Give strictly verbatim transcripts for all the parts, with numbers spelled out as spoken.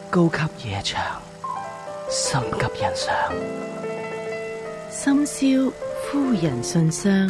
高級夜場，心急人上， 深宵夫人信箱。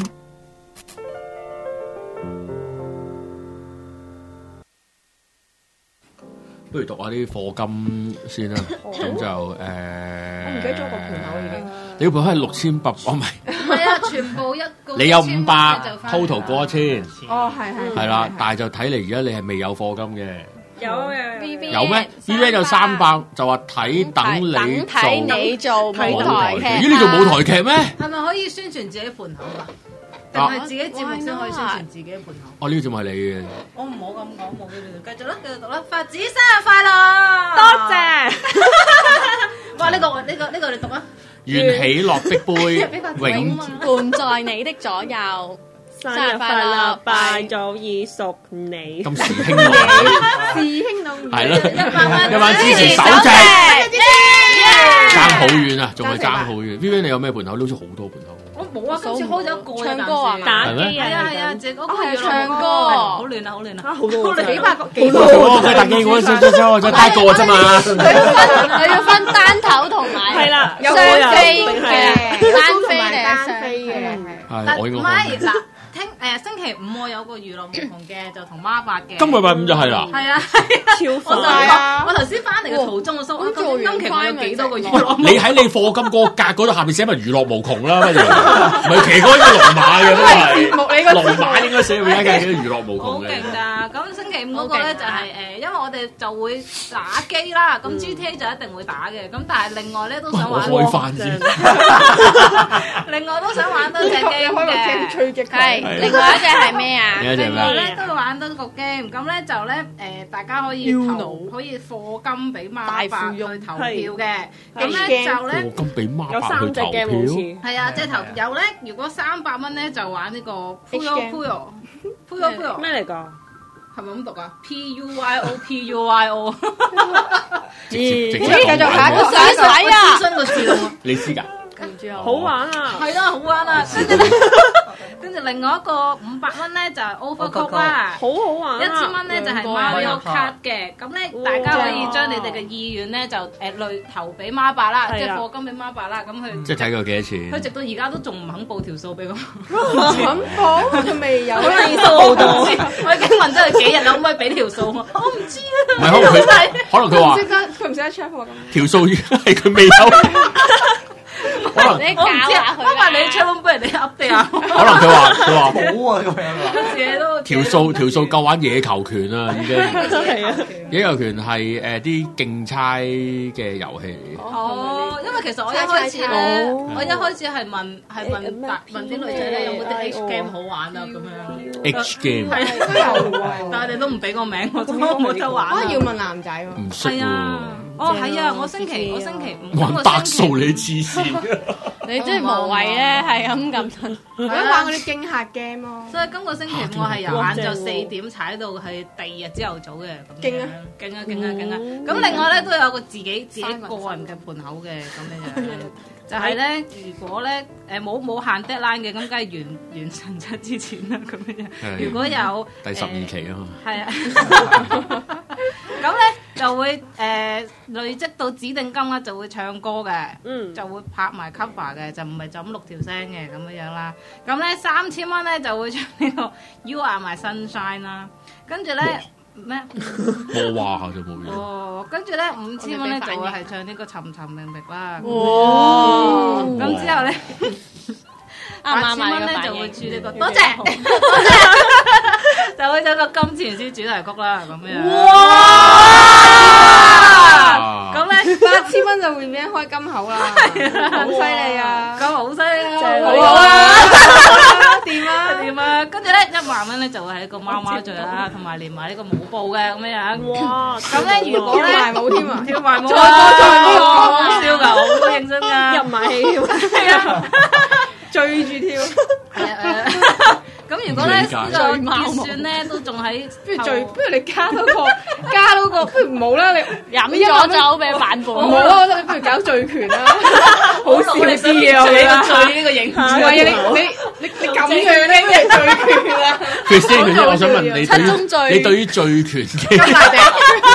不如讀下啲課金先啦，咁就誒，我唔記得咗個盤口已經。 你個盤口係六千八，哦唔係， 唔係啊，全部一個你有五百 ，total 過一千， 哦係係係啦，但係就睇嚟而家你係未有課金嘅。 有嘅， 有咩 ？V V 有三百，就話睇等你等睇你做舞台劇。 咦？你做舞台劇咩？ 係咪可以宣傳自己盤口啊？定係自己節目先可以宣傳自己盤口？ 哦，呢個節目係你嘅。 我唔好咁講，冇呢度，繼續啦，繼續讀啦。發子生日快樂！ 多謝。 哇！呢個呢個呢個你讀啊！ 願喜樂的杯永伴在你的左右。 生日快樂，拜早已屬你。 咁時興隆， 時興隆， 係咯， 一百蚊， 一百支持手手隻， 隻爭好遠啊，仲係爭好遠。V V 你有咩盤口？你好似好多盤口。 我冇啊，今次開咗一個唱歌啊， 打機啊， 係啊係啊，淨嗰個係娛樂唱歌好亂啊好亂啊， 好多幾百個幾哦，佢打機嗰陣時，就就單個啫嘛。 你要分單頭同埋係啦， 雙飛嘅單飛定係雙飛嘅？ 係，我應唔該係嗱，聽誒星期五我有個娛樂無窮嘅，就同孖八嘅。 今個禮拜五就係啦。 係啊， 超我快啊！ 我頭先翻嚟嘅途中，我收我今今期我有幾多個娛樂？ 你喺你課金嗰個格嗰度下邊寫埋娛樂無窮啦，乜嘢？唔係騎嗰個龍馬嘅都係。龍馬應該寫會一嘅娛樂無窮嘅。 好勁㗎！咁星期五嗰個咧就係誒，因為我哋就會打機啦，咁 G T A 就一定會打嘅。咁但係另外咧都想玩。 我開飯先。 另外都想玩多隻 game 嘅。 追擊係，另外一隻係咩啊？ 另一隻另外咩？ 咧都玩多個 game，咁咧就咧誒，大家可以投可以課金俾孖八去投票嘅。咁咧就咧課金俾孖有八去三隻投 game 好似票。 係啊，即係投有咧，如果三百蚊咧就玩呢個 Puyo Puyo Puyo Puyo 咩嚟㗎？ 係咪咁讀啊？P U Y O P U Y O。 直接直接繼續下一個水水啊！ 諮詢個字咯。 你知㗎？ 唔知啊， 好玩啊！ 係啦，好玩啊！跟住跟住另外一個五百蚊咧就係 Overcooked 啦。 好好玩啊！ 一千蚊咧就係 Mario Kart 嘅，咁咧大家可以將你哋嘅意願咧就誒類投俾孖八啦，即係課金俾孖八啦，咁佢即係睇佢幾多錢？ 佢直到而家都仲唔肯報條數俾我， 肯報佢未有可能數好多，我已經問咗佢幾日啦，可唔可以俾條數我？我唔知啊， 唔係可能佢可能佢話佢唔識得 check 喎咁。 條數係佢未有。可能你我唔知啊， 搞下佢不過你 check 窿俾人哋 update 啊， 可能佢話佢話好啊咁樣啊！ 自己都條數條數夠玩野球拳啊，已經。 係啊， 野球拳係誒啲競猜嘅遊戲嚟嘅。 哦，因為其實我一開始咧，我一開始係問係問答問啲女仔咧有冇啲 H game 好玩啊咁樣。 H game 係都有喎。 但係你都唔俾個名我，咁我冇得玩啊。 要問男仔喎。 唔識係啊喎，， 哦係啊，我星期我星期五玩百數你黐線。 你真係無謂咧，係咁咁震。 我玩嗰啲驚嚇 game 咯。 所以今個星期五我係由晏晝四點踩到係第二日朝頭早嘅咁樣。 勁啊！ 勁啊！勁啊！勁啊！咁另外咧都有個自己自己個人嘅盤口嘅咁樣樣，就係咧如果咧誒冇冇限 deadline 嘅，咁梗係完完成七之前啦咁樣樣。如果有第十二期啊嘛。 係啊，咁咧就會誒累積到指定金額就會唱歌嘅， 嗯就會拍埋 cover 嘅，就唔係就咁錄條聲嘅咁樣樣啦。咁咧三千蚊咧就會唱呢個 You Are My Sunshine 啦，跟住咧咩？ 我話下就冇嘢。 哦，跟住咧五千蚊咧就會係唱呢個尋尋覓覓啦。 哇！ 咁之後咧八千啱唔啱啊？ 蚊咧就會呢個反應住呢個，多謝，多謝，就會唱個金錢獅主題曲啦咁樣。 哇！ 咁咧八千蚊就會變開金口啦，好犀利啊！ 咁好犀利啊！ 好好啊！ 掂啊！ 點啊？跟住咧一萬蚊咧就會係一個貓貓嘴啦，同埋連埋呢個舞步嘅咁樣樣。 哇！ 咁咧如果咧跳埋舞添啊！ 跳埋舞再啊！ 再再好笑㗎，好認真㗎。 入埋戲添，係啊，追住跳。 係啊誒咁如果咧唔理解呢個結算咧都仲喺不如最，不如你加多個，加多個，不如唔好啦，你飲咗酒俾版本。 唔好啊！我覺得你不如搞醉拳啦，好笑啲嘢我最覺得。 最呢個影唔係啊！你你你你咁樣咧，咩醉拳啊？ 佢先佢先，我想問你對七宗罪於你對於醉拳嘅金大頂，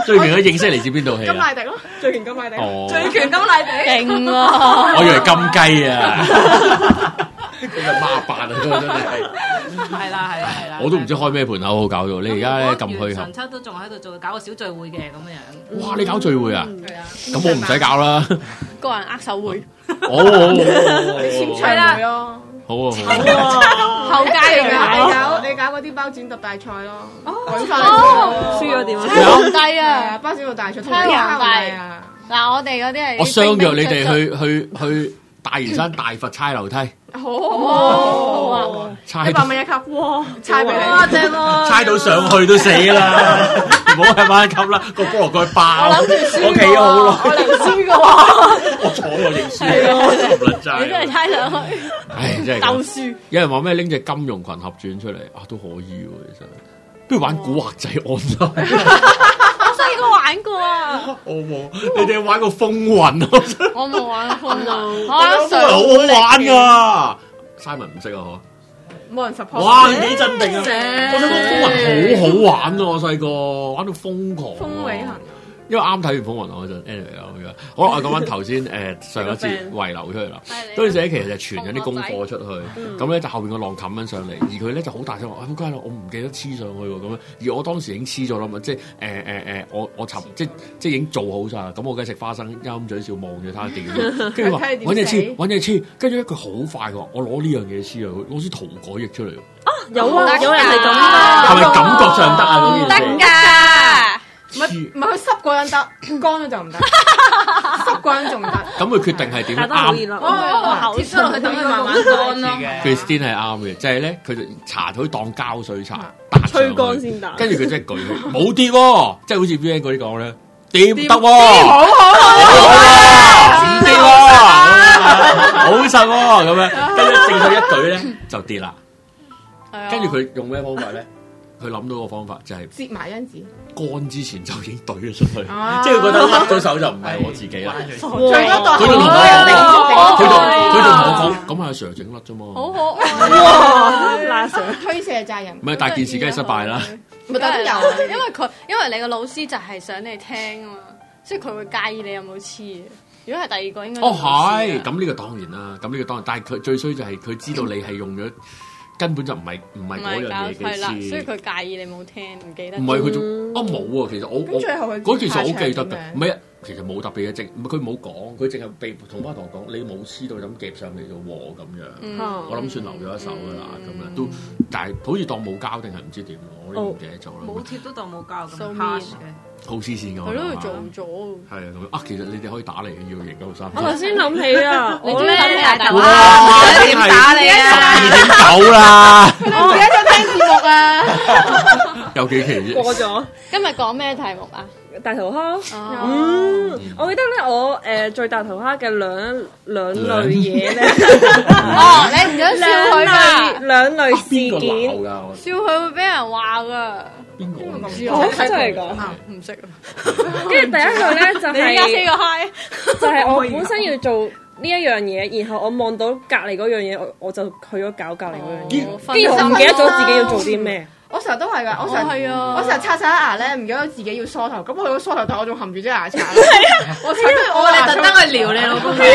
醉拳嘅認識嚟自邊套戲啊？ 金乃迪咯，醉拳金乃迪。 哦， 醉拳金乃迪勁喎！ 我以為金雞啊，佢係孖八啊，真係。 係啦係啦係啦， 我都唔知開咩盤口好搞到，你而家咧咁虛合。 元神七都仲喺度做搞個小聚會嘅咁樣樣。 哇！你搞聚會啊？ 係啊， 咁我唔使搞啦。 個人握手會， 哦， 簽唱會咯。 好啊， 後街你嚟搞㗎， 你搞嗰啲包剪揼大賽咯，揾翻哦輸咗點啊？ 猜皇帝啊！ 包剪揼大賽， 猜皇帝啊！ 嗱，我哋嗰啲係我相約你哋去去去大嶼山大佛猜樓梯， 好好啊！ 猜一百蚊一級，哇！猜俾你， 哇正喎！ 猜到上去都死啦，唔好係買一級啦，個菠蘿蓋爆， 我諗住輸我企咗好耐， 我嚟輸嘅喎， 我坐我認輸，唔撚你真係齋。 猜上去， 唉，真係鬥咁。 輸。 有人話咩拎隻金庸群俠傳出嚟啊，都可以喎，其實。不如玩古惑仔安心。 我細個玩過啊， 我冇，你哋有玩過風雲啊？ 我冇玩過風雲，我風雲上好好玩噶，Simon 唔識啊嗬。 冇人 support。 哇，你幾鎮定啊！我想講風雲好好玩啊！我細個玩到瘋狂。 風尾行。 因為啱睇完風雲嗰陣 anyway 啦咁樣。好啦，我講翻頭先誒上一次遺留出嚟啦。嗰陣時其實就傳緊啲功課出去，咁咧就後邊個浪冚緊上嚟，而佢咧就好大聲話：仆街啦！我唔記得黐上去喎咁樣。而我當時已經黐咗啦嘛，即係誒誒誒，我我尋即即係已經做好晒啦。咁我梗係食花生，陰嘴笑望住睇下點。跟住話揾嘢黐，揾嘢黐。跟住咧佢好快喎，我攞呢樣嘢黐啊！攞支塗改液出嚟。 有啊，有人係咁啊係咪感覺上得啊？嗰件事得㗎。 唔係唔係佢濕嗰陣得，乾咗就唔得。濕嗰陣仲得。 咁佢決定係點但都好熱啱咯。 哦，貼出落去等佢慢慢乾咯。 ？Christine 係啱嘅，就係咧佢就搽佢當膠水搽，搭上去吹乾先得跟住佢真係舉起，冇跌喎，即係好似 V N 嗰啲講咧，掂得喎， 好好唔跌喎，好實喎咁樣，跟住正佢一舉咧就跌啦。跟住佢用咩方法咧？佢諗到個方法就係摺埋因子， 乾之前就已經懟咗出去，即係佢覺得甩咗手就唔係我自己啦。 最多代佢仲同我我佢仲佢仲同我講，咁係阿 Sir 整甩啫嘛。 好可愛， 拉上推卸責任。 唔係，但係件事梗係失敗啦。 咪但都有啊， 因為佢因為你個老師就係想你聽啊嘛，所以佢會介意你有冇黐。如果係第二個應該哦係，咁呢個當然啦，咁呢個當然，但係佢最衰就係佢知道你係用咗。根本就唔係唔係嗰樣嘢嘅事， 所以佢介意你冇聽，唔記得。 唔係佢仲啊冇啊，其實我我嗰件事我好記得㗎，唔係啊，其實冇特別嘅，淨唔係佢冇講，佢淨係被同班同學講，你冇黐到咁夾上嚟啫喎咁樣，我諗算留咗一手㗎啦，咁樣都，但係好似當冇交定係唔知點，我都唔記得咗啦。 冇貼都當冇交咁 pass 嘅。 好黐線㗎， 係咯，佢做咗。 係啊，咁啊，其實你哋可以打嚟嘅，要贏夠三。 我頭先諗起啊，我咧哇， 點打你啊？ 二點九啦， 我而家就聽節目啊！ 有幾期啫？ 過咗今日講咩題目啊？ 大頭蝦。嗯，我記得咧，我誒最大頭蝦嘅兩兩類嘢咧， 哦，你唔想笑佢㗎？ 兩類事邊個件。 鬧㗎？ 笑佢會俾人話㗎。 邊個唔知我真係講。 唔識啊！ 跟住第一個咧就你而家 say 係個 hi， 就係我本身要做呢一樣嘢，然後我望到隔離嗰樣嘢，我我就去咗搞隔離嗰樣嘢，跟住我唔記得咗自己要做啲咩。 我成日都係㗎，我成日我成日刷晒牙咧，唔記得自己要梳頭，咁佢個梳頭，但我仲含住隻牙刷。我成日我哋特登去撩你老公嘅。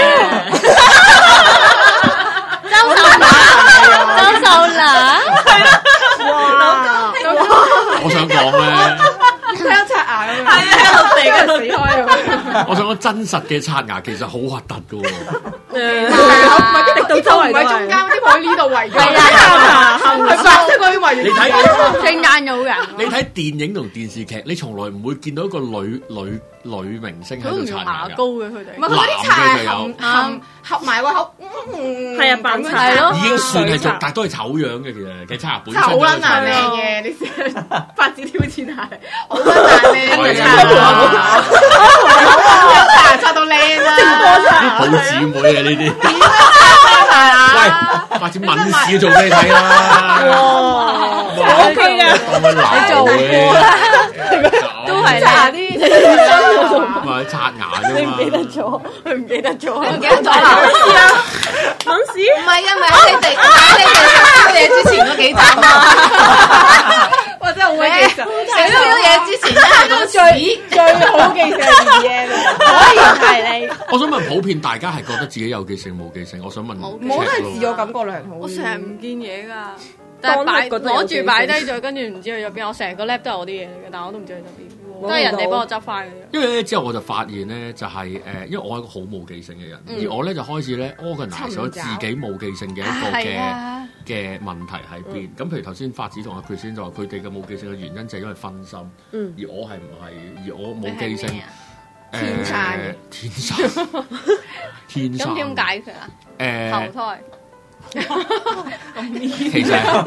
周秀娜，周秀娜， 哇！ 我想講咧。 聽刷牙咁樣， 係啊，一路地死開咁樣。 我想講真實嘅刷牙其實好核突㗎喎。 誒， 唔係啲滴到周圍唔係中間啲喺呢度圍住，係白色嗰啲圍住。 你睇正間有人。 你睇電影同電視劇，你從來唔會見到一個女女女明星喺佢都唔度刷牙用牙膏㗎。 嘅佢哋唔。係佢啲刷係含含合埋個口， 係啊扮刷係咯已經算係做，但係都係醜樣嘅其實。嘅刷牙本身好就係撚難命醜樣。 嘅，你試下發展挑戰下，好撚難命嘅刷係牙，刷牙刷到靚啦， 好姊妹啊呢啲。 點樣刷牙？ 喂，發展敏視做俾你睇啦。 哇，O K 嘅， 當佢鬧做過啦都係刷啲唔係刷牙啫嘛。 咗，佢唔記得咗， 唔記得咗啦。 敏屎唔係啊，咪喺你哋喺你哋食嘢之前嗰幾集啊！ 哇！真係好鬼記實， 食咗嘢之前咧，係咁最最好記性嘅 D M， 果然係你。 我想問普遍大家係覺得自己有記性冇記性？我想問， 冇都係自我感覺良好。 我成日唔見嘢㗎。但係擺攞住擺低咗，跟住唔知去咗邊。我成個 lap 都係我啲嘢嚟嘅，但係我都唔知去咗邊，都係人哋幫我執翻嘅。 因為咧之後我就發現咧，就係、是、誒，因為我係一個好冇記性嘅人，嗯、而我咧就開始咧 organize 咗自己冇記性嘅一個嘅嘅、啊、問題喺邊。咁、嗯、譬如頭先發子同阿 Chris 先就話佢哋嘅冇記性嘅原因就係因為分心，嗯、而我係唔係？而我冇記性，誒天生嘅天生天生。咁點解決啊？誒投胎。 其實呢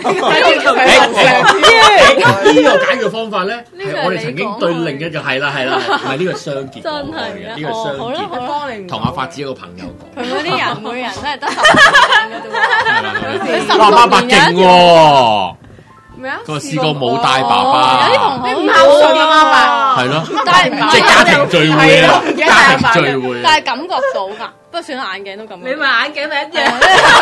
個解決方法咧，係我哋曾經對另一個係啦係啦，唔係呢個雙傑講過嘅，呢個雙傑同阿發子一個朋友講。佢嗰啲人每人都係得十年嘅啫喎， 哇媽媽勁喎！ 咩啊？ 佢話試過冇帶爸爸， 有啲同學唔孝順嘅媽媽， 係咯， 但係唔即係家庭聚會啊，家庭聚會， 但係感覺到㗎。不過算啦，眼鏡都咁。你咪眼鏡咪一樣，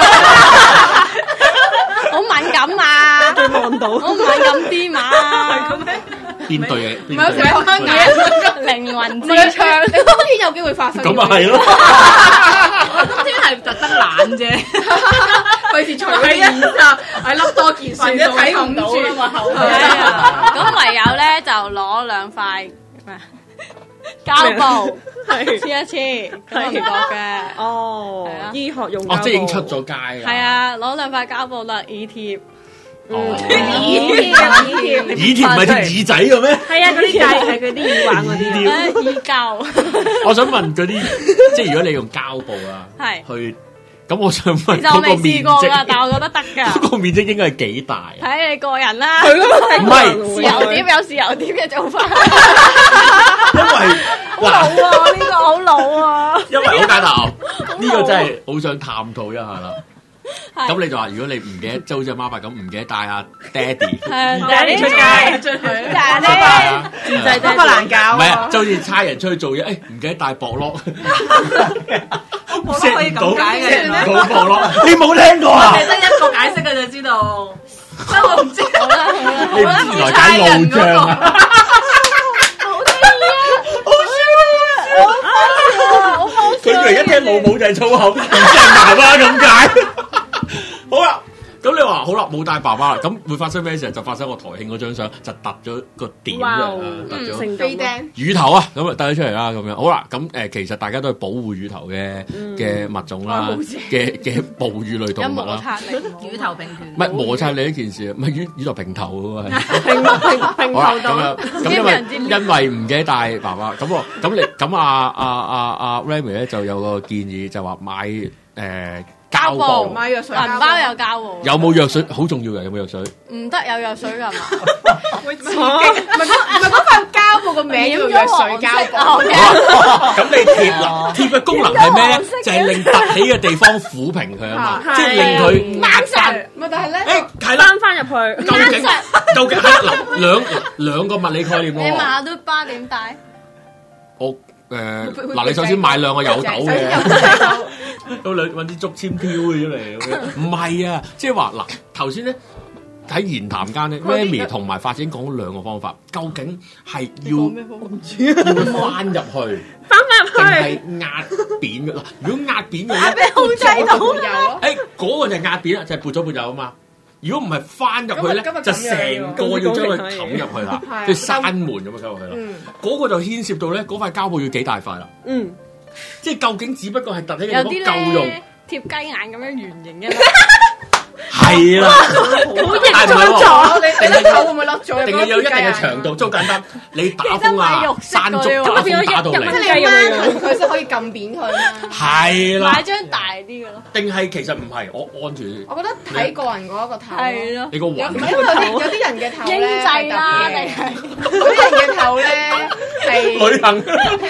好敏感嘛， 對望到， 好敏感啲嘛。係咁咩？ 邊對嘅？ 唔係兩眼嘅靈魂之窗， 你冬天有機會發生。 咁咪係咯， 冬天係特登懶啫， 費事除咗件衫，係笠多件算都睇唔到啦嘛。後邊咁唯有咧就攞兩塊咩？膠布黐一黐，咁唔覺嘅。 哦，醫學用膠布。 哦，即係已經出咗街啦。 係啊，攞兩塊膠布啦，耳貼。 哦， 耳貼，耳貼， 耳貼唔係啲耳仔嘅咩？ 係啊，嗰啲係係嗰啲耳環嗰啲。 耳膠。 我想問嗰啲，即係如果你用膠布啊，係去。咁我想問， 其實我未試過㗎，但係我覺得得㗎。 嗰個面積應該係幾大？ 睇你個人啦。 係咯， 唔係豉油碟有豉油碟嘅做法。 因為好老啊，呢個好老啊。 因為好簡單，呢個真係好想探討一下啦。咁你就話，如果你唔記得，即係好似媽爸咁唔記得帶阿爹哋， 爹哋出街，爹哋， 自製都不難搞。 唔係啊，就好似差人出去做嘢，誒唔記得帶薄褸。 我都可以咁解嘅， 冇薄褸，你冇聽過啊？ 你得一個解釋嘅就知道，所以我唔知。好啦好啦， 你唔知原來解路障啊！ 好得意啊！好笑啊！好好笑。 佢以為一聽老母就係粗口，唔知係媽媽咁解。好啦，咁你話好啦，冇帶爸爸啦，咁會發生咩事？就發生我台慶嗰張相就突咗個點嘅，突咗飛釘乳頭啊，咁啊突咗出嚟啦，咁樣好啦，咁誒其實大家都係保護乳頭嘅嘅物種啦，嘅嘅哺乳類動物啦， 乳頭平權， 唔係摩擦你呢件事，唔係乳乳頭平頭嘅喎， 平平平頭咁樣，咁因為因為唔記得帶爸爸，咁我咁你咁啊啊啊啊 Remy 咧就有個建議就話買誒。膠布買藥水， 銀包有膠布。 有冇藥水？好重要嘅，有冇藥水？ 唔得，有藥水㗎嘛？ 會刺激，唔係嗰唔係嗰塊膠布個名叫藥水膠布。 咁你貼啦，貼嘅功能係咩咧？就係令凸起嘅地方撫平佢啊嘛，即係令佢壓翻。 唔係，但係咧， 誒係啦， 翻翻入去。 究竟究竟係嗱兩兩個物理概念喎。 你馬都巴點帶？ 我。誒嗱，你首先買兩個有豆嘅，到兩揾啲竹籤飄咗出嚟，唔係啊，即係話嗱，頭先咧喺言談間咧 ，Remy 同埋發展講兩個方法，究竟係要要翻入去， 翻翻入去， 定係壓扁嘅嗱？如果壓扁嘅咧， 俾控制到啦。 誒嗰個就係壓扁啦，就係撥咗撥走啊嘛。如果唔係翻入去咧，就成個要將佢冚入去啦，即係閂門咁樣溝入去啦。嗰個就牽涉到咧，嗰塊膠布要幾大塊啦？嗯，即係究竟只不過係凸起嘅地方夠用， 貼雞眼咁樣圓形嘅。 係啦， 好型咗咗，你你粒頭會唔會甩咗？ 定係有一定嘅長度，即係簡單。你打風啊，山竹打風打到嚟， 即係你掹佢先可以撳扁佢嘛。 係啦， 買張大啲嘅咯。 定係其實唔係，我按住。 我覺得睇個人嗰一個頭。 係咯。 你個環。 唔係因為有啲有啲人嘅頭咧， 英制啦，定係有啲人嘅頭咧係旅行。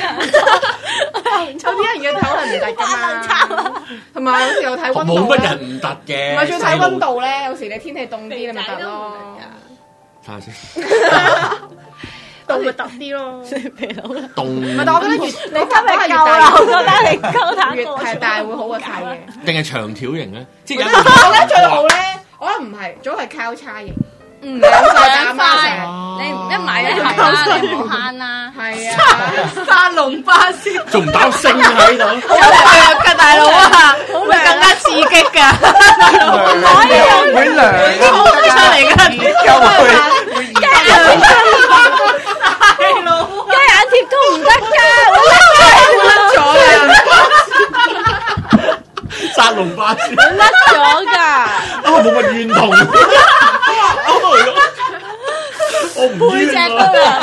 有啲人嘅頭係唔突㗎嘛。同埋有時候睇溫度。 冇乜人唔突嘅。 唔係，仲要睇溫度咧。有時你天氣凍啲，你咪突咯。 睇下先。 凍咪突啲咯。 凍。 唔係，但我覺得越你今日夠啦，我覺得你夠膽越係大會好過細嘅。 定係長條型咧？即係我覺得最好咧，我覺得唔係，最好係交叉型。 唔兩塊，你唔一買一盒啦，你唔好慳啦。 係啊， 沙龍巴斯仲唔打星喺度？ 好涼㗎大佬啊，會更加刺激㗎。 唔可以用會涼衝出嚟㗎， 又會會熱大佬雞眼貼都唔得㗎， 咗啦。 殺龍巴斯甩咗㗎。 啊，冇乜怨同。我唔背脊都涼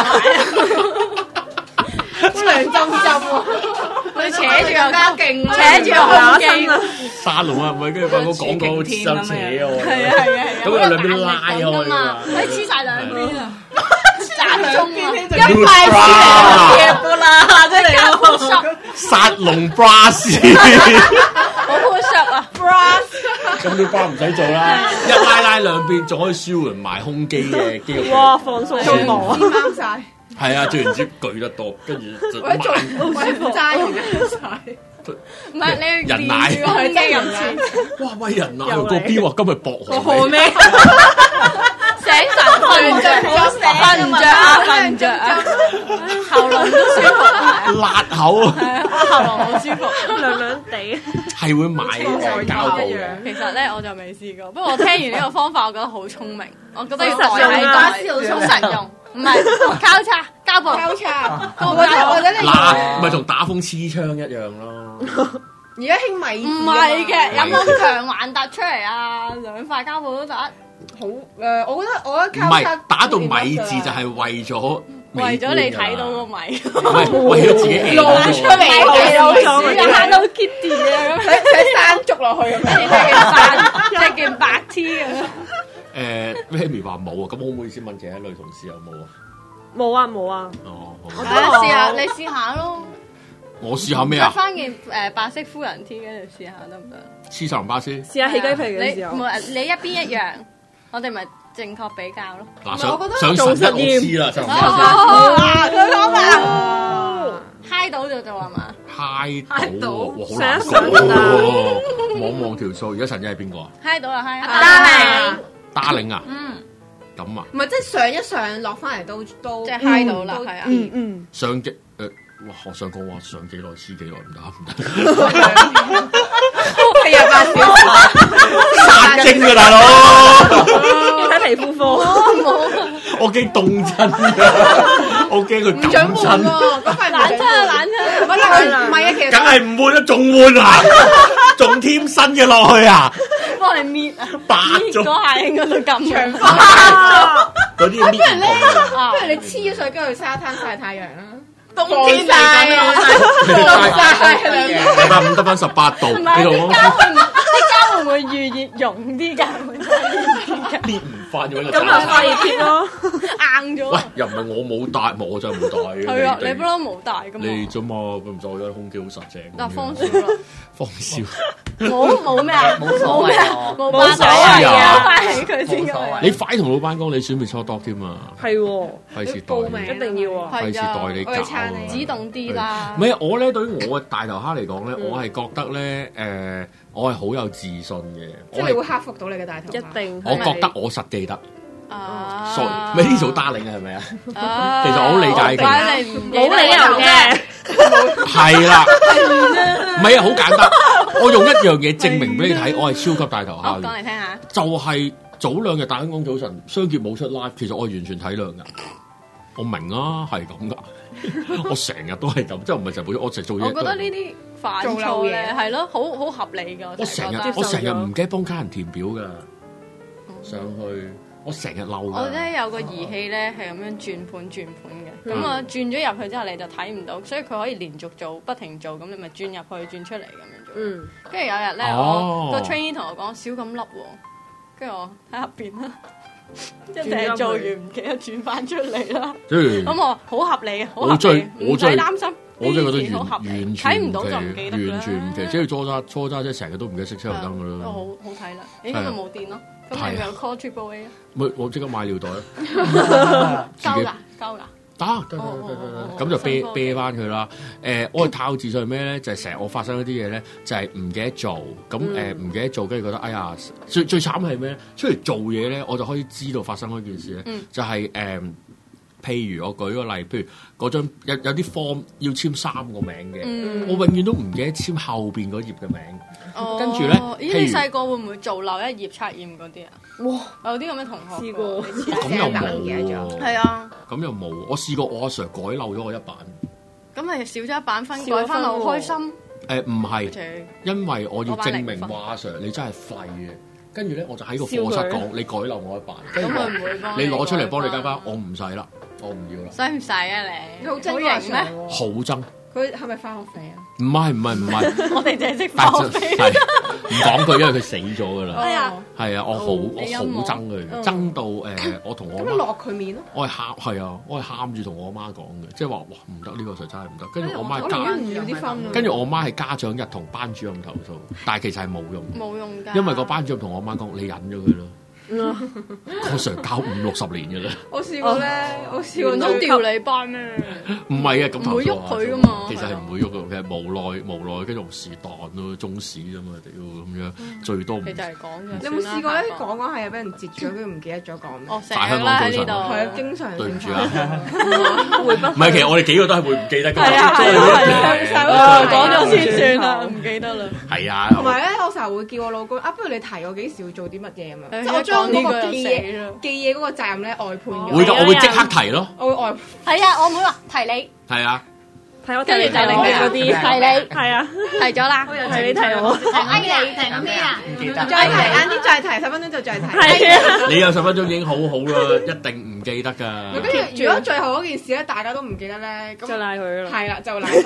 埋， 好涼浸浸喎， 佢扯住個加勁， 扯住個胸肌， 沙龍啊，唔係跟住發覺廣告就扯我， 係啊係啊， 咁有兩邊拉開嘛，可以黐晒兩邊啊，集中啊， 一塊嘢㗎啦，真係咯， 殺龍 bras， 好 push up 啊 ，bras， 咁啲 bra 唔使做啦，一拉拉兩邊仲可以舒緩埋胸肌嘅肌肉。 哇，放鬆胸毛啊！ 啱晒， 係啊，做完之後舉得多，跟住就或者做慢好舒服，齋完晒。 唔係你人奶練住個肌肉先， 哇喂人奶個邊話今日薄荷咩？ 醒神瞓唔着，瞓唔着啊，瞓唔着啊，喉嚨都舒服啊， 辣口啊， 係啊，喉嚨好舒服， 涼涼地。 係會買誒膠布嘅。 其實咧我就未試過，不過我聽完呢個方法，我覺得好聰明，我覺得要好實代用啊替代，好實用，唔係交叉膠布， 交叉， 膠布或者或者你嗱，咪同打風黐槍一樣咯。 而家興米字唔係嘅，有冇強橫突出嚟啊？兩塊膠布都得， 好誒，我覺得我覺得唔交叉係打到米字就係為咗為咗你睇到個米， 唔係為咗自己露出嚟嘅露咗有 Hello Kitty 啊咁， 睇睇山竹落去咁樣。 着件衫，着件白 T 咁樣。 誒 Amy 話冇啊，咁可唔可以先問其他女同事有冇啊？ 冇啊冇啊， 哦，好我試下，你試下咯。 我試下咩着啊？ 翻件誒白色夫人 T，跟住試下得唔得？ 黐殺龍巴斯試下起雞皮嘅時候， 你唔係你一邊一樣，我哋咪正確比較咯。 嗱， 係我覺得上上神一我知啦，殺龍巴斯哦，佢講啦，嗨到就做係嘛？ 嗨到喎，哇好難上一神講喎，望望條數，而家神姐係邊個啊？ 嗨到就嗨， 打零， 打領啊？ 嗯， 咁啊？ 唔係即係上一上落翻嚟都都即係嗨到啦，係啊。 嗯嗯， 上幾誒？哇！我想講話上幾耐黐幾耐唔得唔得， 四廿八小時， 殺精啊大佬！ 要睇皮膚科。 我驚凍親㗎，我驚佢唔準換感親， 喎，咁咪冷親啊冷親， 唔係唔係啊，其實梗係唔換啦，仲換啊，仲添新嘅落去啊， 幫你搣啊， 白搣咗嗰下應該都咁長嗰啲搣唔同啊不如你黐咗上跟住去沙灘曬太陽啦， 冬天嚟緊啊！ 嘅，禮拜五得翻十八度， 唔係呢度我啲膠會唔啲膠會唔會預熱溶啲㗎？會唔會搣唔翻咗呢咁咪發熱貼咯。 硬咗喂，又唔係我冇帶，冇我真係冇帶嘅。 係啊， 你你不嬲冇帶㗎嘛？ 你啫嘛，佢唔知我覺得胸肌好實淨。 嗱，放少啦， 放少， 冇冇咩啊？ 冇所謂咩啊啊冇冇所謂啊啊，快起佢先㗎嘛。 你快同老闆講，你選美初多添啊， 係喎， 費事代報名你， 一定要啊。 費事代你搞啊。 我哋撐你主動啲啦唔。係啊我咧，對於我嘅大頭蝦嚟講咧，我係覺得咧，誒，我係好有自信嘅。 即係你會克服到你嘅大頭一髮。 定。 我覺得我實記得， 啊所以咪呢組 darling 啊，係咪啊？ 啊其實我好理解嘅怪你唔記得冇理由嘅。 係啦，唔係啊，好簡單。我用一樣嘢證明俾你睇，我係超級大頭好， 蝦嘅。 講嚟聽下。 就係早兩日大香港早晨，雙傑冇出 live，其實我係完全體諒噶。我明啊，係咁噶。我成日都係咁，即係唔係成日做，我成日做嘢。 我覺得呢啲犯錯咧係咯，好好合理㗎。 我成日覺得我成日唔記得幫家人填表噶，上去我成日嬲㗎。 我咧有個儀器咧係咁樣轉盤轉盤嘅，咁嗯我轉咗入去之後你就睇唔到，所以佢可以連續做不停做，咁你咪轉入去轉出嚟咁樣做。 嗯， 跟住有日咧， 哦我個 trainer 同我講少咁粒喎，跟住我喺入邊啦，一定係做完唔記得轉翻出嚟啦。 即係咁我好合理嘅，好合我真係理，唔使我真係擔心。 我真係覺得呢件事好合完理完全睇唔到就唔記得啦完全唔奇，即係初揸初揸，即係成日都唔記得熄車頭燈㗎啦。 都好好睇啦。你呢個冇電咯，咁你咪有 call triple A 啊？ 咪我即刻買尿袋啊！自己夠㗎，夠㗎。 得得得得得，咁就啤啤翻佢啦。誒，我係太有自信係咩咧？就係成日我發生一啲嘢咧，就係唔記得做，咁誒唔記得做，跟住覺得哎呀，最最慘係咩咧？出嚟做嘢咧，我就可以知道發生嗰件事咧，就係誒。譬如我舉個例，譬如嗰張有有啲 form 要簽三個名嘅，嗯、我永遠都唔記得簽後邊嗰頁嘅名。哦、跟住咧， 咦？你細個會唔會做漏一頁測驗嗰啲啊？哇！有啲咁嘅同學試過， 咁又冇。 係啊， 咁又冇。我試過我阿 Sir 改漏咗我一版， 咁咪少咗一版分，改翻好開心。 誒唔係，因為我要證明話阿 Sir 你真係廢嘅。跟住咧，我就喺個課室講，你改漏我一版，跟住你攞出嚟幫你加翻，我唔使啦，我唔要啦。使唔使啊你？你好精咩？好憎。 佢係咪翻學費啊？ 唔係唔係唔係， 我哋淨係識翻學費。 係唔講佢，因為佢死咗㗎啦。 係啊， 係啊，我好我好憎佢，憎到誒，我同我咁落佢面咯。 我係喊係啊，我係喊住同我媽講嘅，即係話哇唔得，呢個實真係唔得。跟住我媽家，跟住我媽係家長日同班主任投訴，但係其實係冇用，冇用㗎。因為個班主任同我媽講，你忍咗佢啦。我 Sir 教五六十年嘅啦， 我試過咧，我試過都調你班咩？ 唔係啊，咁唔會喐佢噶嘛。 其實係唔會喐嘅，其實無奈無奈，跟住是但咯，中史啫嘛，屌咁樣最多唔。 你就係講嘅。 你有冇試過咧講講係俾人截咗，跟住唔記得咗講？ 哦，成日啦喺呢度， 係啊，經常。 對唔住啊，唔係，其實我哋幾個都係會唔記得㗎。 係啊係啊，講咗先算啦，唔記得啦。 係啊。 同埋咧，我成日會叫我老公啊，不如你提我幾時要做啲乜嘢咁樣，即係我將嗰個記嘢記嘢嗰個責任咧外判咗。 會㗎，我會即刻提咯。 我會外係啊，我唔會話提你。 係啊。 係我提你提你嗰啲，提你係啊，提咗啦，係你提我， 哎呀，提緊咩啊？ 唔記得， 再提晏啲，再提十分鐘就再提。 係啊， 你有十分鐘已經好好啦，一定唔記得㗎。 跟住如果最後嗰件事咧，大家都唔記得咧，咁就賴佢啦。 係啦，就賴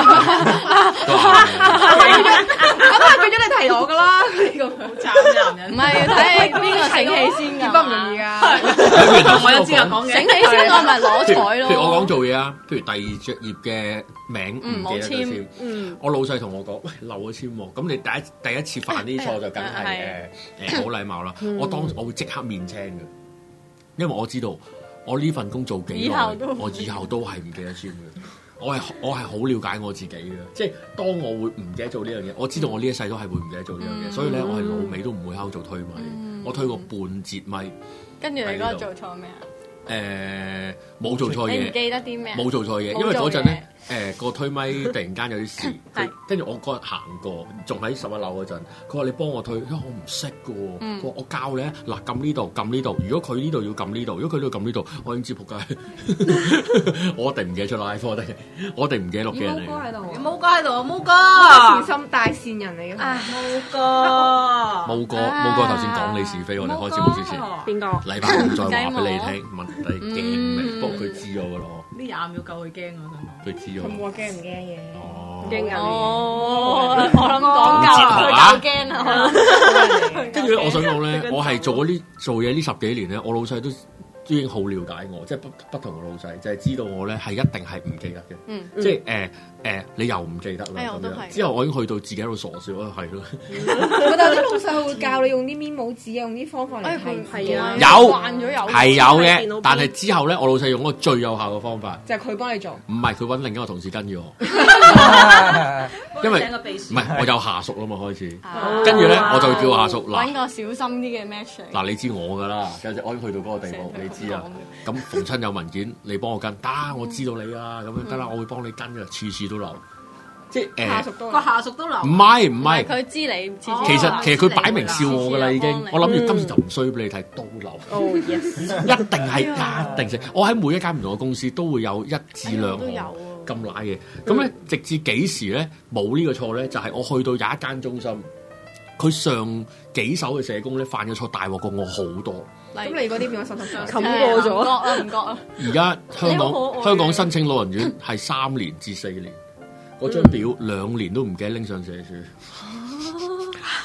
佢。咁啊，變咗你提我㗎啦，呢個好慘嘅男人。 唔係要睇邊個醒起先㗎， 不唔容易㗎。 我有資格講嘅， 醒起先我咪攞彩咯。 譬如我講做嘢啊，譬如第二隻頁嘅名唔記得咗簽， 嗯、 我老細同我講，喂漏咗簽喎，咁你第一第一次犯呢啲錯就梗係誒誒好禮貌啦。嗯、我當時我會即刻面青嘅，因為我知道我呢份工做幾耐，我以後都係唔記得簽嘅。我係我係好了解我自己嘅，即係當我會唔記得做呢樣嘢，我知道我呢一世都係會唔記得做呢樣嘢，嗯、所以咧我係老尾都唔會喺度做推咪，嗯、我推過半節咪。跟住你嗰日做錯咩啊？誒冇、呃、做錯嘢， 你唔記得啲咩？ 冇做錯嘢，因為嗰陣咧誒個推咪突然間有啲事，跟住我嗰日行過，仲喺十一樓嗰陣，佢話你幫我推，因為我唔識嘅喎，佢話、嗯、我教你啊，嗱撳呢度撳呢度，如果佢呢度要撳呢度，如果佢呢度撳呢度，我已經知仆街，我一定唔記得出 live，我哋我哋唔記得錄嘅人嚟。 毛哥喺度， 毛哥喺度，毛哥善心大善人嚟嘅， 毛哥， 毛哥毛哥頭先講你是非，我哋開始冇之前， 邊個？ 禮拜五再話俾你聽，問你驚未？不過佢知咗嘅咯。 呢廿秒夠佢驚我想講。 佢知咗。 佢冇話驚唔驚嘅。 哦。 驚緊。 哦。我諗講夠，佢夠驚啊！ 跟住咧，我想講咧，我係做咗呢做嘢呢十幾年咧，我老細都已經好了解我，即係不不同嘅老細，就係知道我咧係一定係唔記得嘅。嗯。即係誒誒，你又唔記得啦咁樣。之後我已經去到自己喺度傻笑啦，係咯。 但係啲老細會教你用啲 memo 紙啊，用啲方法嚟提。係啊。 有。 慣咗有。 係有嘅，但係之後咧，我老細用嗰個最有效嘅方法， 就係佢幫你做。 唔係佢揾另一個同事跟住我。因為唔係我有下屬啦嘛，開始。跟住咧，我就叫下屬嗱， 揾個小心啲嘅 match。 嗱，你知我㗎啦，有時我已經去到嗰個地步，你知啊。咁逢親有文件，你幫我跟，得我知道你啊，咁樣得啦，我會幫你跟嘅，次次都留。即係誒， 個下屬都留。 唔係唔係， 佢知你唔知。 其實其實佢擺明笑我㗎啦，已經。我諗住今次就唔衰俾你睇，都留。 哦 yes， 一定係一定食。我喺每一間唔同嘅公司都會有一至兩項咁賴嘅。咁咧，直至幾時咧冇呢個錯咧？就係我去到有一間中心，佢上幾手嘅社工咧犯咗錯，大鑊過我好多。 咁你嗰啲變咗手頭上冚過咗？ 唔覺啊，唔覺啊。 而家香港香港申請老人院係三年至四年。嗰張表兩年都唔記得拎上社署，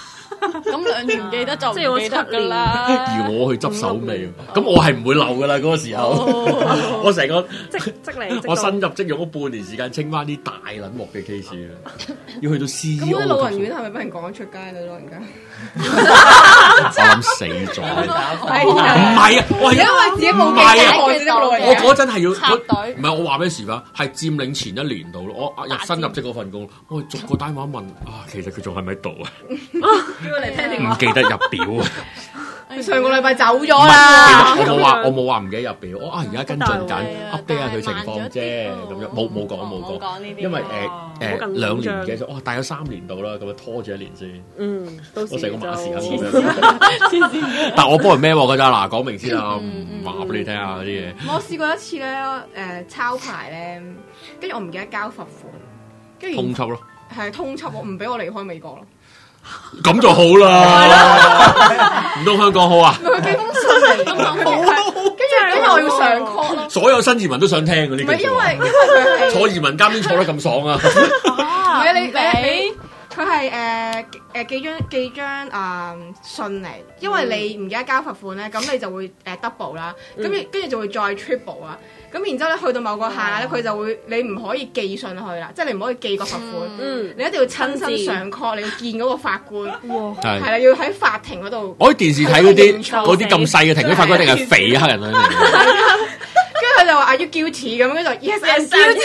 咁兩年唔記得就唔記得㗎啦。 而我去執手尾，咁我係唔會漏㗎啦嗰個時候。我成個即即嚟， 我新入職用咗半年時間清翻啲大撚鑊嘅 case 啦，要去到 C E O。 咁啲老人院係咪俾人趕出街啦？老人家？ 我諗死咗。唔係啊，我係因為自己冇記憶， 我嗰陣係要插隊。 唔係我話俾你時間，係佔領前一年度咯。我入新入職嗰份工，我逐個單位問啊，其實佢仲喺咪喺度啊？ 叫佢嚟聽電話。 唔記得入表啊！ 上個禮拜走咗啦。 我冇話，我冇話唔記得入表。我啊而家跟進緊 update 下佢情況啫，咁樣冇冇講冇講。因為誒誒兩年嘅，哇大咗三年度啦，咁樣拖住一年先。 嗯，到時我成個馬時咁樣。但我幫人孭喎，嗰陣嗱講明先啦，話俾你聽下嗰啲嘢。 我試過一次咧，誒抄牌咧，跟住我唔記得交罰款，跟住通緝咯。 係通緝我，唔俾我離開美國咯。 咁就好啦，唔通香港好啊？ 佢寄封信嚟，咁好，跟住跟住我要上 call 咯。 所有新移民都想聽嗰啲。 唔係因為因為佢係坐移民監邊坐得咁爽啊！ 唔係你你佢係誒誒寄張寄張誒信嚟，因為你唔記得交罰款咧，咁你就會誒 double 啦，咁跟住就會再 triple 啊。咁然之後咧，去到某個下咧，佢就會你唔可以寄信去啦，即係你唔可以寄個罰款，嗯、你一定要親身上 call，你要見嗰個法官，係啦，要喺法庭嗰度。 我喺電視睇嗰啲嗰啲咁細嘅庭，啲法官一定係肥黑人啊！ 跟住佢就話 Are you guilty 咁，跟住就 Yes I'm guilty，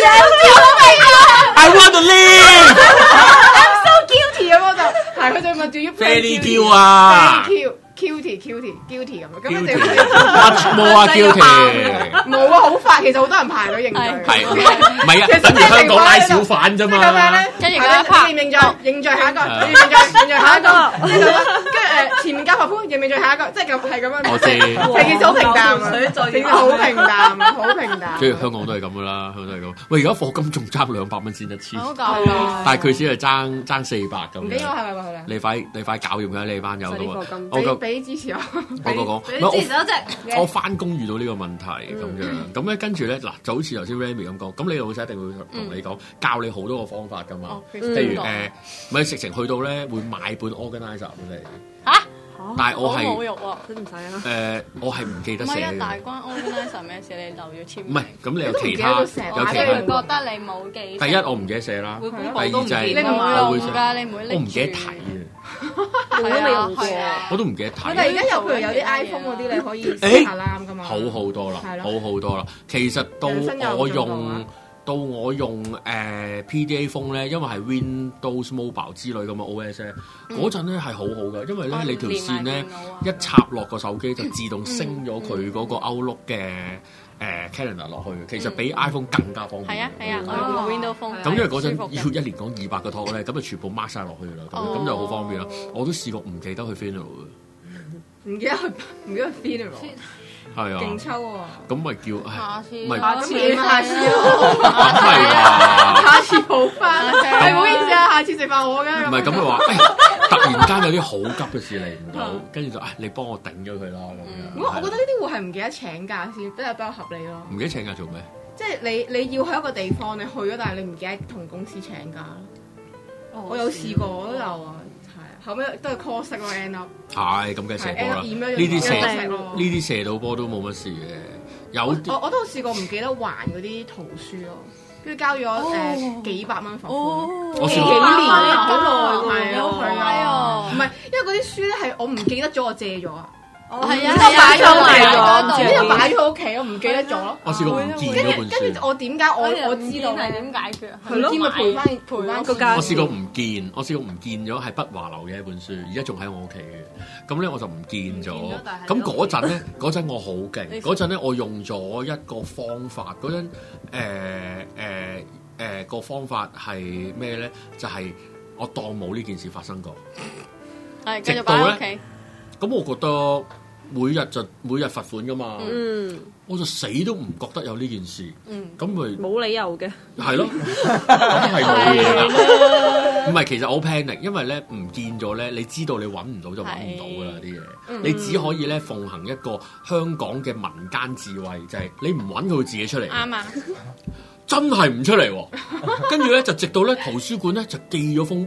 I want to live， I'm so guilty 咁我就係佢就問 Do you very guilty 啊 ？Guilty guilty guilty 咁樣，咁跟住 much more 啊 guilty， 冇啊，好快，其實好多人排隊認罪， 係唔係啊？等於香港拉小販啫嘛。 咁樣咧， 跟住而家拍認唔認罪？認罪下一個，認罪認罪下一個，跟住誒前面交罰款，認唔認罪下一個，即係咁係咁樣。 我知， 成件事好平淡啊，成件事好平淡，好平淡。 跟住香港都係咁噶啦，香港都係咁。喂，而家課金仲爭兩百蚊先一次， 好夠啦。 但係佢先係爭爭四百咁。 唔俾我係咪佢咧？ 你快你快搞掂佢，你班友咁啊！ 俾俾支持我。 我講講， 俾支持我啫。 我翻工遇到呢個問題咁樣，咁咧跟住咧嗱，就好似頭先 Remy 咁講，咁你老細一定會同你講，教你好多個方法噶嘛。譬如誒，咪直情去到咧會買本 organizer 俾你。嚇！但係我係冇肉喎， 都唔使啊。 誒，我係唔記得寫嘅。 大關 organizer 咩事？你就要簽。 唔係，咁你有其他有其他。 我覺得你冇記。 第一我唔記得寫啦，第二就係你唔會用㗎，你唔會拎。 我唔記得睇嘅。 我都未用過， 我都唔記得睇。 但係而家有譬如有啲 iPhone 嗰啲你可以 set alarm 㗎嘛， 好好多啦，好好多啦。其實到我用到我用誒 P D A phone 咧，因為係 Windows Mobile 之類咁嘅 O S 咧，嗰陣咧係好好嘅，因為咧你條線咧一插落個手機就自動升咗佢嗰個 Outlook 嘅誒 Calendar 落去，其實比 iPhone 更加方便。 係啊係啊，我用 Windows phone。 咁因為嗰陣要一年講二百個 talk 咧，咁就全部 mark 晒落去啦，咁咁就好方便啦。我都試過唔記得去 funeral 嘅， 唔記得去唔記得去 funeral。 係啊， 勁抽喎！ 咁咪叫下次， 咪下次下次咯， 係啊， 下次好翻，係唔好意思啊，下次食飯我嘅。 唔係咁佢話，突然間有啲好急嘅事嚟唔到，跟住就誒你幫我頂咗佢啦咁樣。 我我覺得呢啲會係唔記得請假先，都係比較合理咯。 唔記得請假做咩？ 即係你你要去一個地方，你去咗，但係你唔記得同公司請假。我有試過，我都有啊。後尾都係 call 息咯 end up。係咁梗係射波啦，呢啲射呢啲射到波都冇乜事嘅。有我我都試過唔記得還嗰啲圖書咯，跟住交咗誒幾百蚊罰款。我試過幾年好耐，係啊係啊，唔係因為嗰啲書咧係我唔記得咗，我借咗啊。係啊，擺咗埋咗，之後擺咗屋企，我唔記得咗咯。我試過唔見咗本書。跟住我點解我我知道係點解決啊？佢咯，咪賠翻賠翻個價。我試過唔見，我試過唔見咗係筆畫流嘅一本書，而家仲喺我屋企嘅。咁咧我就唔見咗。咁嗰陣咧，嗰陣我好勁。嗰陣咧我用咗一個方法。嗰陣誒誒誒個方法係咩咧？就係我當冇呢件事發生過。係繼續擺喺屋企。咁我覺得每日就每日罰款噶嘛，嗯、我就死都唔覺得有呢件事，咁咪冇理由嘅，係咯，咁係冇嘢啦。唔係，其實我好 panic，因為咧唔見咗咧，你知道你揾唔到就揾唔到噶啦啲嘢，嗯、你只可以咧奉行一個香港嘅民間智慧，就係、是、你唔揾佢會自己出嚟。啱啊！真係唔出嚟喎，跟住咧就直到咧圖書館咧就寄咗封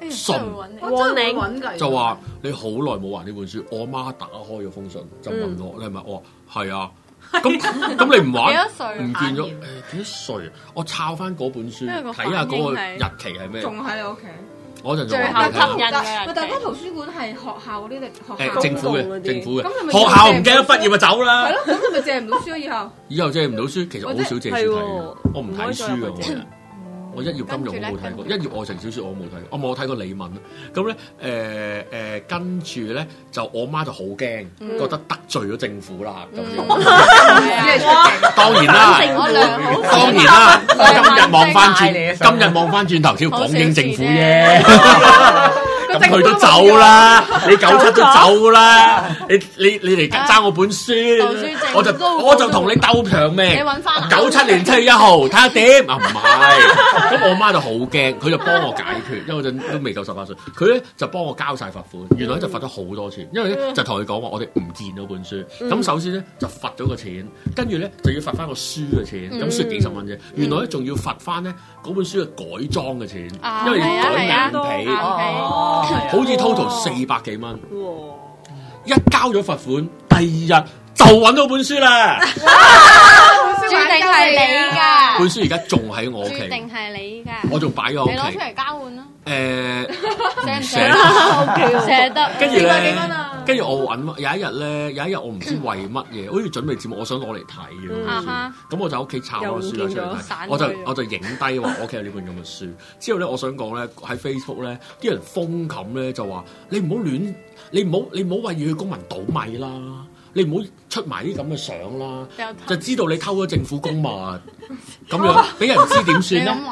信， 我真係揾㗎。 就話你好耐冇還呢本書，我阿媽打開咗封信就問我：你係咪？我話係啊。咁咁你唔玩？ 幾多歲？ 唔見咗誒幾多歲啊？我抄翻嗰本書睇下嗰個日期係咩？ 仲喺你屋企。 我陣仲最後吸引嘅。 但係嗰圖書館係學校嗰啲定學校？ 誒政府嘅，政府嘅。學校唔記得畢業就走啦。 係咯，咁你咪借唔到書以後？ 以後借唔到書，其實我好少借書睇嘅，我唔睇書嘅我人。我一頁金融我冇睇過，一頁愛情小説我冇睇過，我冇睇過李敏。咁咧誒誒，跟住咧就我媽就好驚，覺得得罪咗政府啦咁樣。當然啦，當然啦，今日望翻轉，今日望翻轉頭，只要港英政府啫。咁佢都走啦，你九七都走啦，你你你嚟爭我本書，我就我就同你鬥長命。 你揾翻九七年七月一號睇下點啊？唔係，咁我媽就好驚，佢就幫我解決，因為嗰陣都未夠十八歲，佢咧就幫我交晒罰款，原來就罰咗好多錢，因為咧就同佢講話我哋唔見咗本書，咁首先咧就罰咗個錢，跟住咧就要罰翻個書嘅錢，咁書幾十蚊啫，原來咧仲要罰翻咧嗰本書嘅改裝嘅錢，因為要改硬皮。好似 total 四百幾蚊，一交咗罰款，第二日就揾到本書啦。 注定係你㗎， 本書而家仲喺我屋企， 注定係你㗎， 我仲擺咗喺屋企。 你攞出嚟交換啦。 誒， 捨唔捨得？捨得。 跟住咧，跟住我揾有一日咧，有一日我唔知為乜嘢，好似準備節目，我想攞嚟睇嘅。咁我就喺屋企抄咗書出嚟睇，我就我就影低話我屋企有呢本咁嘅書。之後咧，我想講咧喺 Facebook 咧，啲人瘋冚咧就話你唔好亂，你唔好你唔好為要去公民倒米啦。你唔好出埋啲咁嘅相啦，就知道你偷咗政府公物，咁樣俾人知點算咧？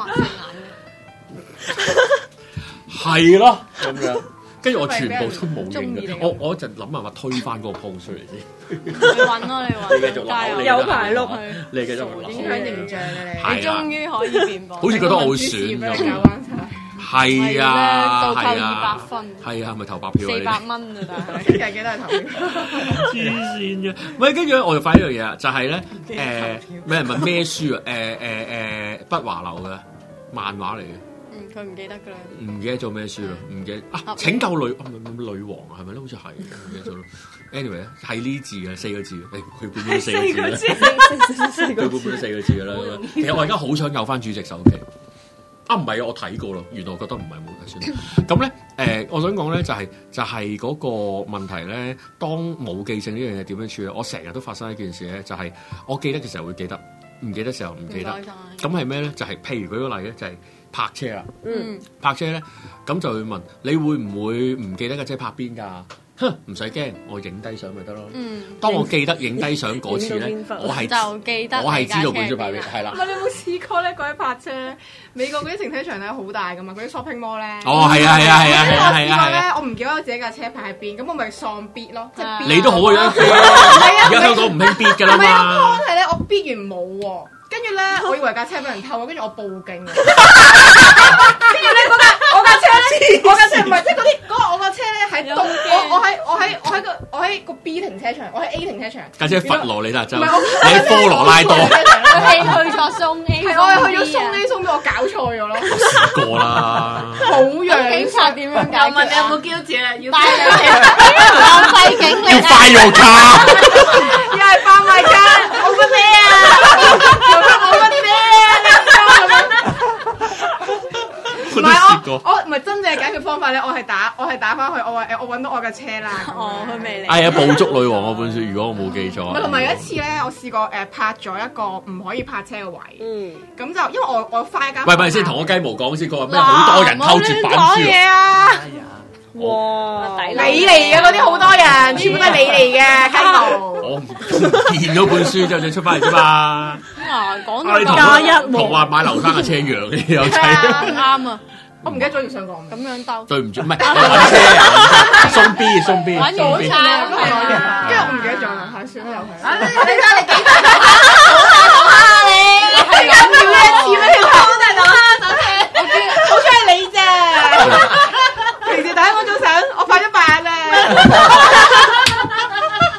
係咯，咁樣，跟住我全部都冇影嘅，我我一陣諗辦法推翻嗰個 post 出嚟先。 你揾咯，你揾。 你繼續鬧， 有排碌， 你繼續鬧。 影響形象啊你！ 你終於可以辯駁。 好似覺得我會選咁。係啊，係啊，係啊，咪投白票四百蚊啊，但係日日都係投票， 黐線嘅。喂，跟住我又發現一樣嘢啊，就係咧誒，咩人問咩書啊？誒誒誒，筆華流嘅漫畫嚟嘅。 嗯，佢唔記得㗎啦。 唔記得做咩書啦？唔記得啊！拯救女啊，女王啊，係咪咧？好似係唔記得咗咯。Anyway，係呢字嘅四個字，誒，佢本本四個字啦，佢本本四個字㗎啦。其實我而家好想有翻主席手機。啊，唔係啊！我睇過咯，原來我覺得唔係冇睇算。咁咧，誒、呃，我想講咧就係、是、就係、是、嗰個問題咧。當冇記性呢樣嘢點樣處理？我成日都發生一件事咧，就係、是、我記得嘅時候會記得，唔記得嘅時候唔記得。咁係咩咧？就係、是、譬如舉個例咧，就係、是、泊車啦。嗯，泊車咧，咁就會問你會唔會唔記得架車泊邊㗎？哼，唔使驚，我影低相咪得咯。嗯，當我記得影低相嗰次咧，我係就記得， 我係知道本書擺邊，係啦。 唔係你有冇試過咧？嗰啲泊車咧，美國嗰啲停車場咧好大噶嘛，嗰啲 shopping mall 咧。 哦，係啊，係啊，係啊，係啊， 係啊。我試過咧，我唔記得我自己架車泊喺邊，咁我咪喪 bid 咯，即係你都好啊，而家香港唔興 bid 㗎啦嘛。 唔係咧，我 bid 完冇喎，跟住咧，我以為架車俾人偷，跟住我報警。跟住咧，嗰架我架車咧，我架車唔係即係嗰啲嗰個我架車咧喺東，我我喺我喺我喺個我喺個 B 停車場，我喺 A 停車場。 架車佛羅里達州，你喺科羅拉多。 你去咗松 A， 係我係去咗松 A 松 B，我搞錯咗咯。 試過啦。 好樣。 警察點樣解？ 又問你有冇標誌啦？要帶你浪費警力。 要快樂卡。 又係販賣卡，冇乜咩啊？冇乜咩啊？唔係我，我唔係真正嘅解決方法咧，我係打，我係打翻去，我話誒，我揾到我嘅車啦。 哦，佢未嚟。 係啊，捕捉女王嗰本書，如果我冇記錯。 唔係，同埋有一次咧，我試過誒拍咗一個唔可以泊車嘅位。嗯。咁就因為我我花一間。喂喂，先同我雞毛講先，佢話咩好多人偷絕版書。 講嘢啊！ 哇！ 你嚟嘅嗰啲好多人，全部都係你嚟嘅雞毛。 我見咗本書之後再出翻嚟啫嘛。 啊，講到加一同話買劉生嘅車一樣嘅有睇。 啱啊！ 我唔記得咗要想講咁樣兜。 對唔住，唔係揾車啊，送 B 送 B。 玩好差， 跟住我唔記得咗啦，係算啦，又係。 你睇你幾大好大頭蝦你， 係咁叫一次咩？ 好大頭蝦手車， 好彩係你啫。平時睇嗰種相，我發咗白咧。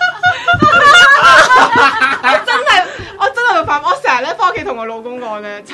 我真係，我真係會發，我成日咧翻屋企同我老公講咧，陳四又黐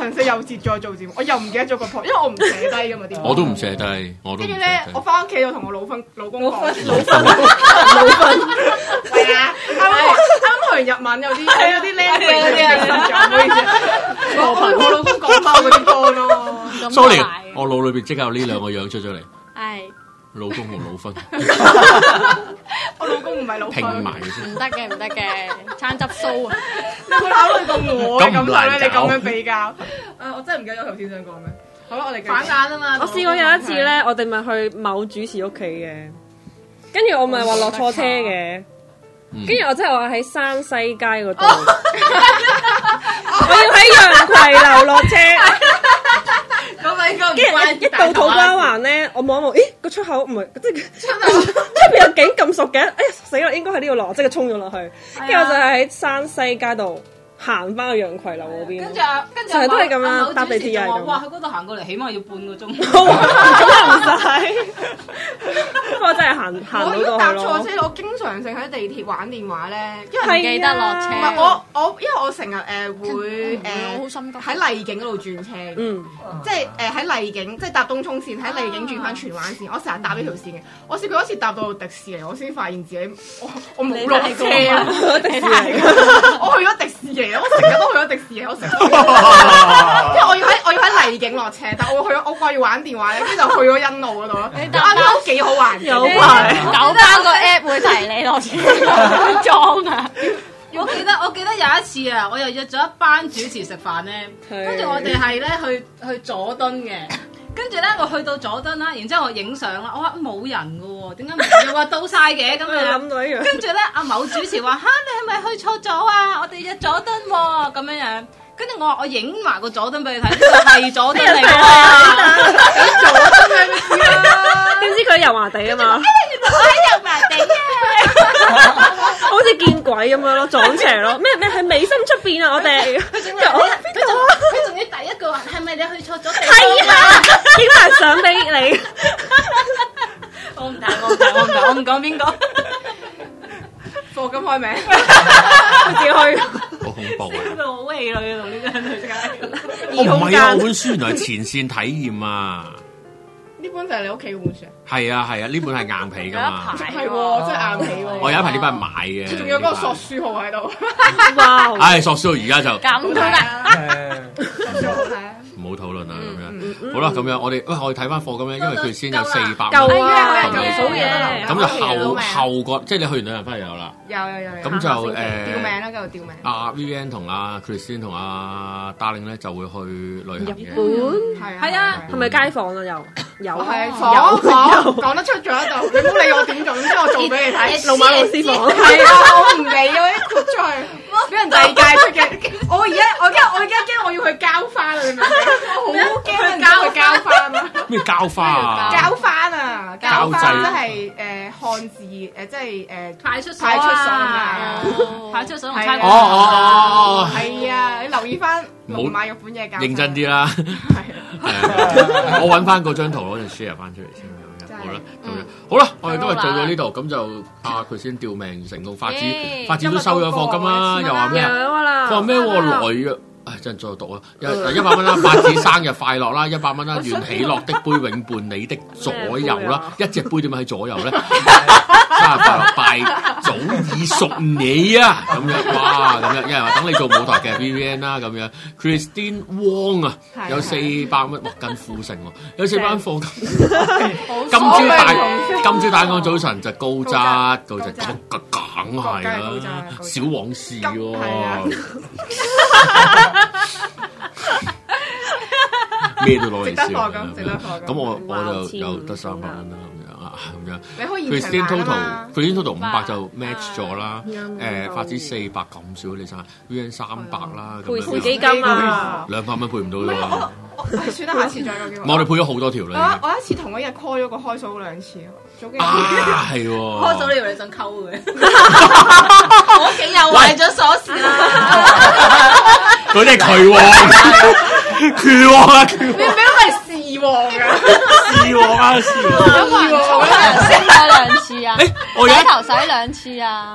節再做節目，我又唔記得咗個 po，因為我唔寫低㗎嘛啲。 我都唔寫低，我都。 跟住咧，我翻屋企就同我老公老公講，老分老分， 係啊，啱啱學完日文有啲有啲靚嘅嗰啲啊，唔好意思，我我老公講翻嗰啲歌咯。 Sorry，我腦裏邊即刻有呢兩個樣出咗嚟。 係。 老公同老分， 我老公唔係老分， 拼埋先， 唔得嘅唔得嘅，餐汁酥啊！ 你有冇考慮過我嘅感受咧？你咁樣比較，誒，我真係唔記得咗頭先想講咩。好啦，我哋反眼啊嘛。 我試過有一次咧，我哋咪去某主持屋企嘅，跟住我咪話落錯車嘅，跟住我真係話喺山西街嗰度，我要喺陽葵樓落車。 咁咪應該唔關。一到土瓜灣咧，我望一望，咦個出口唔係即係出口出邊有景咁熟嘅，哎呀死啦！應該喺呢度落，即係衝咗落去。跟住我就係喺山西街度行翻去陽葵樓嗰邊。 跟住啊，跟住成日都係咁樣搭地鐵又係咁。 哇！喺嗰度行過嚟，起碼要半個鐘。 咁又唔使。不過真係行行到我如果搭錯咯。 車，我經常性喺地鐵玩電話咧，因為唔記得落車。 唔係我我，因為我成日誒會誒好心急喺麗景嗰度轉車， 嗯， 即係誒喺麗景，即係搭東涌線喺麗景轉翻荃灣線。我成日搭呢條線嘅。我試過一次搭到迪士尼，我先發現自己我我冇落車啊！迪士尼，我去咗迪士尼，我成日都去咗迪士尼，我成日都去咗。因為我要喺我要喺麗景落車，但係我去咗我掛住玩電話咧，跟住就去咗欣澳嗰度咯。啱啱都幾好玩。 有排搞翻個 app 會提你落車裝啊！ 我記得我記得有一次啊，我又約咗一班主持食飯咧，跟住我哋係咧去去佐敦嘅，跟住咧我去到佐敦啦，然之後我影相啦，我話冇人㗎喎，點解唔又話到晒嘅咁樣？ 諗到一樣。 跟住咧阿某主持話吓，你係咪去錯咗啊？我哋約佐敦喎咁樣樣。跟住我話我影埋個佐敦俾你睇，呢個係佐敦嚟㗎嘛？ 佐敦係咩事啊？ 點知佢喺油麻地啊嘛？ 原來我喺油麻地嘅， 好似見鬼咁樣咯，撞邪咯！咩咩喺美心出邊啊？我哋佢仲要佢仲要第一句話係咪你去錯咗地方？ 係啊，影埋相俾你。 我唔睇，我唔睇，我唔睇，我唔講邊個。 課金開名， 自己去。 好恐怖啊！ 呢個好氣餒啊，同呢個人去街。 哦唔係啊，我本書原來係前線體驗啊！ 呢本就係你屋企嗰本書啊？ 係啊係啊，呢本係硬皮㗎嘛。 係喎，真係硬皮喎。 我有一排呢本係買嘅。 仲有嗰個索書號喺度。 哇！ 唉，索書號而家就咁都得。 唔好討論啦咁樣。好啦，咁樣我哋喂我哋睇翻課金咧，因為佢先有四百蚊。 夠啊！ 咁樣數嘢。 咁就後後個，即係你去完旅行翻嚟有啦。 有有有。 咁就誒吊名啦，繼續吊名。 阿 Vivian 同阿 Christine 同阿 Darling 咧就會去旅行嘅。 日本係啊。 係啊。 係咪街坊啊？又有係房房講得出咗喺度，你唔好理我點做，總之我做俾你睇。 老馬老師房。 係啊，我唔理啊，一豁出去，俾人遞界出嘅。我而家我而家我而家驚我要去交翻啊！你明唔明？我好驚人交去交翻啊！ 咩交花啊？ 交翻啊！交翻交際即係誒漢字誒，即係誒派出所派出所啊，派出所同差哦哦哦哦， 係啊！你留意翻龍馬日本嘢交。 認真啲啦。 係啊，我揾翻嗰張圖攞就 share 翻出嚟先。好啦，咁樣好啦，我哋今日做到呢度，咁就啊佢先吊命成功，發子發子都收咗課金啦，又話咩啊？佢話咩來啊？唉，真係再讀啊！一一百蚊啦，發子生日快樂啦，一百蚊啦，願喜樂的杯永伴你的左右啦，一隻杯點解喺左右咧？生日快樂，拜早已熟你啊！咁樣哇，咁樣有人話等你做舞台嘅 Vivian 啦，咁樣 Christine Wong 啊，有四百蚊，哇，近富城喎，有四百蚊課金。今朝大今朝大安早晨就高質高質，咁梗係啦，小往事喎。咩都攞嚟笑，咁我我就有得三百蚊啦，咁樣啊，咁樣。 你可以 Christine total，Christine total 五百就 match 咗啦。誒，發子四百咁少，你生 Vivian 三百啦， 賠付基金啊， 兩百蚊賠唔到㗎嘛。 算啦，下次再講。 我哋配咗好多條啦。 我我一次同一日 call 咗個開數兩次，早幾日。 啊，係喎。 開數你以為你想溝嘅？我屋企又壞咗鎖匙啦。 嗰啲係渠王，渠王啊！ 你俾我係士王㗎， 士王啊！士王。 有冇人沖涼洗兩次啊？ 誒，我有洗頭洗兩次啊！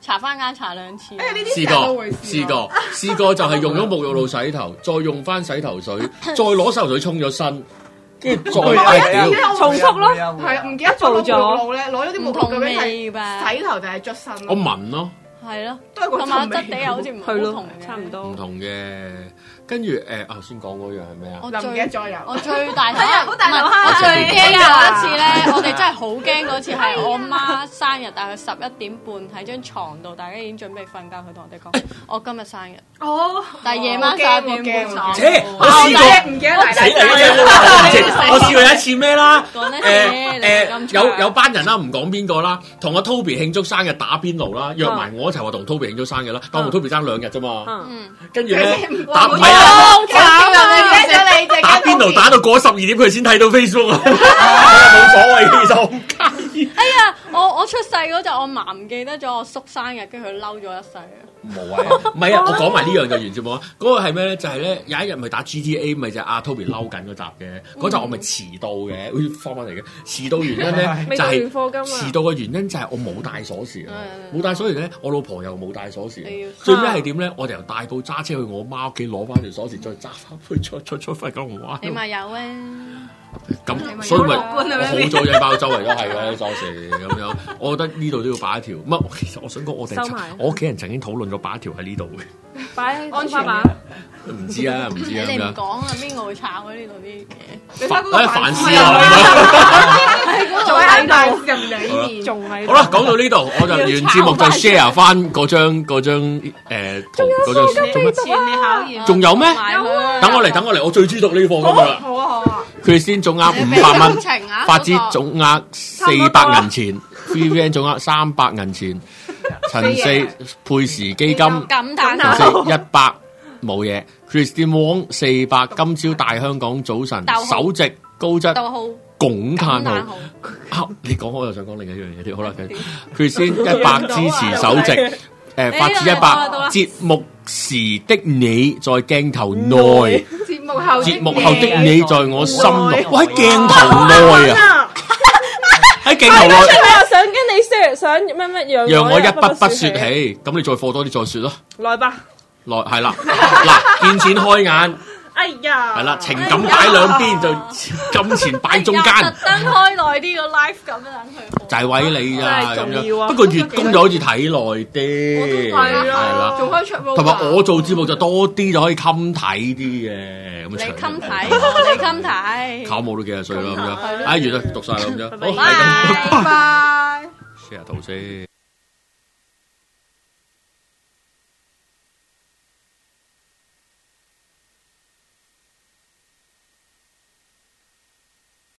搽番梘搽兩次。 試過試過試過就係用咗沐浴露洗頭，再用翻洗頭水，再攞洗頭水沖咗身。跟住再係重複咯， 係啊，唔記得做咗沐浴露咧，攞咗啲沐浴露俾你洗頭就係捽身。 我聞咯， 係咯，同埋質地又好似唔係好同嘅， 差唔多。 唔同嘅，跟住誒，頭先講嗰樣係咩啊？ 我唔記得咗有。我最大好大頭蝦。 我最驚嗰一次咧，我哋真係好驚嗰次係我媽生日，大概十一點半喺張床度，大家已經準備瞓覺，佢同我哋講：我今日生日。哦。但係夜晚十一點半。 切！我試過， 唔記得大死嚟我試過有一次咩啦？誒誒，有有班人啦，唔講邊個啦，同阿 Toby 慶祝生日打邊爐啦，約埋我一齊話同 Toby 慶祝生日啦，但我同 Toby 爭兩日啫嘛。嗯。跟住咧打唔係啊！ 好慘啊！你咗你打邊爐打到過十二點，佢先睇到 Facebook 啊！冇所謂，其實我唔介意。 哎呀，我我出世嗰陣，我嫲唔記得咗我叔生日，跟住佢嬲咗一世啊！ 冇啊，唔係啊，我講埋呢樣就完全冇啊。嗰個係咩咧？就係咧有一日咪打 G T A，咪就係阿 Toby 嬲緊嗰集嘅。嗰集我咪遲到嘅，好似放翻嚟嘅。遲到原因咧就係遲到嘅原因就係我冇帶鎖匙啊！冇帶鎖匙咧，我老婆又冇帶鎖匙。最尾係點咧？我哋由大埔揸車去我媽屋企攞翻條鎖匙，再揸翻去出出出翻九龍灣。 起碼有啊！ 咁所以咪我好咗嘢包周圍都係嘅鎖匙咁樣。我覺得呢度都要擺一條。唔係，其實我想講我哋我屋企人曾經討論過擺一條喺呢度嘅。擺安全碼。 唔知啊，唔知啊。 你唔講啊，邊個會查開呢度啲嘢？ 凡誒凡事啊， 仲喺度入裏仲喺。 好啦，講到呢度，我就完節目就 share 翻嗰張嗰張誒圖嗰張。 仲有前你考驗。 仲有咩？等我嚟，等我嚟，我最中意讀呢課㗎啦。 好啊，好啊。 佢先總額五百蚊，發資總額四百銀錢 ，V V N 總額三百銀錢，陳四配時基金，陳四一百冇嘢 ，Christine Wong 四百，今朝大香港早晨首席高質拱嘆號，你講我又想講另一樣嘢添，好啦，Christine 一百支持首席，誒發資一百，節目時的你在鏡頭內。節目後的你在我心內，我喺鏡頭內啊！喺鏡頭內， 我又想跟你 share，想乜乜樣？ 讓我一筆筆說起，咁你再課多啲再說咯。 來吧， 來係啦，嗱，見錢開眼。 哎呀， 係啦，情感擺兩邊，就金錢擺中間。特登開耐啲個 live 咁樣等佢。 就係為你啊咁樣。不過月供就好似睇耐啲， 係啦，仲可以出。 同埋我做節目就多啲，就可以襟睇啲嘅。咁你襟睇，你襟睇。 靠我都幾廿歲啦咁樣。哎，完啦，讀晒啦咁樣。好， 係咁，拜拜。 share 圖先。